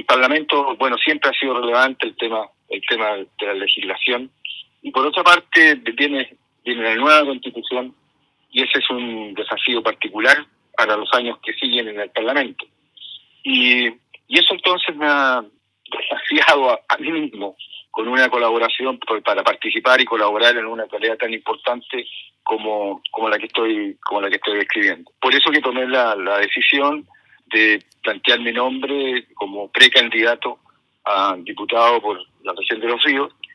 Parlamento, bueno, siempre ha sido relevante el tema de la legislación, y por otra parte viene la nueva Constitución, y ese es un desafío particular para los años que siguen en el Parlamento. Y eso entonces me ha desafiado a mí mismo con una colaboración para participar y colaborar en una tarea tan importante como la que estoy describiendo. Por eso que tomé la decisión de plantear mi nombre como precandidato a diputado por la región de Los Ríos,